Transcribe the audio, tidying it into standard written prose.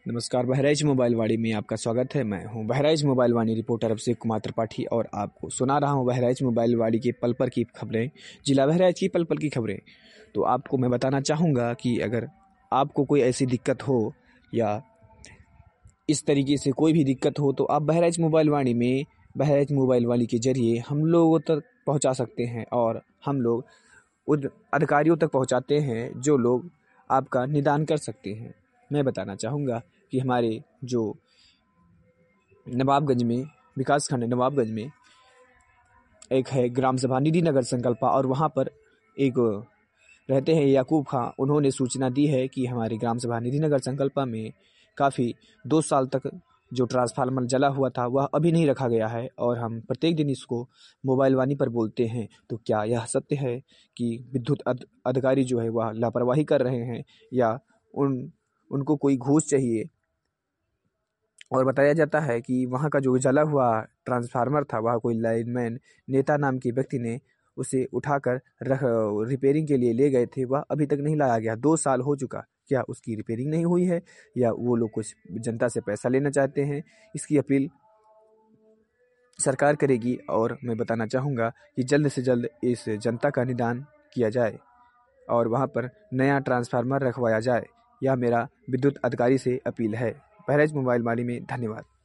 नमस्कार, बहराइच मोबाइल वाणी में आपका स्वागत है। मैं हूं बहराइच मोबाइल वाणी रिपोर्टर अभिषेक कुमार त्रिपाठी और आपको सुना रहा हूं बहराइच मोबाइल वाणी के पल पल की खबरें, जिला बहराइच की पल पल की खबरें। तो आपको मैं बताना चाहूँगा कि अगर आपको कोई ऐसी दिक्कत हो या इस तरीके से कोई भी दिक्कत हो तो आप बहराइच मोबाइल वाणी में बहराइच मोबाइल वाणी के जरिए हम लोगों तक पहुँचा सकते हैं और हम लोग उन अधिकारियों तक पहुँचाते हैं जो लोग आपका निदान कर सकते हैं। मैं बताना चाहूँगा कि हमारे जो नवाबगंज में विकासखंड नवाबगंज में एक है ग्राम सभा निधि नगर संकल्पा और वहाँ पर एक रहते हैं याकूब खां। उन्होंने सूचना दी है कि हमारे ग्राम सभा निधि नगर संकल्पा में काफ़ी 2 साल तक जो ट्रांसफार्मर जला हुआ था वह अभी नहीं रखा गया है और हम प्रत्येक दिन इसको मोबाइल वाणी पर बोलते हैं। तो क्या यह सत्य है कि विद्युत अधिकारी जो है वह लापरवाही कर रहे हैं या उनको कोई घूस चाहिए? और बताया जाता है कि वहाँ का जो जला हुआ ट्रांसफार्मर था वह कोई लाइनमैन नेता नाम के व्यक्ति ने उसे उठाकर रिपेयरिंग के लिए ले गए थे। वह अभी तक नहीं लाया गया। 2 साल हो चुका, क्या उसकी रिपेयरिंग नहीं हुई है या वो लोग कुछ जनता से पैसा लेना चाहते हैं? इसकी अपील सरकार करेगी और मैं बताना चाहूँगा कि जल्द से जल्द इस जनता का निदान किया जाए और वहाँ पर नया ट्रांसफार्मर रखवाया जाए। यह मेरा विद्युत अधिकारी से अपील है। बहराइच मोबाइल वाणी में धन्यवाद।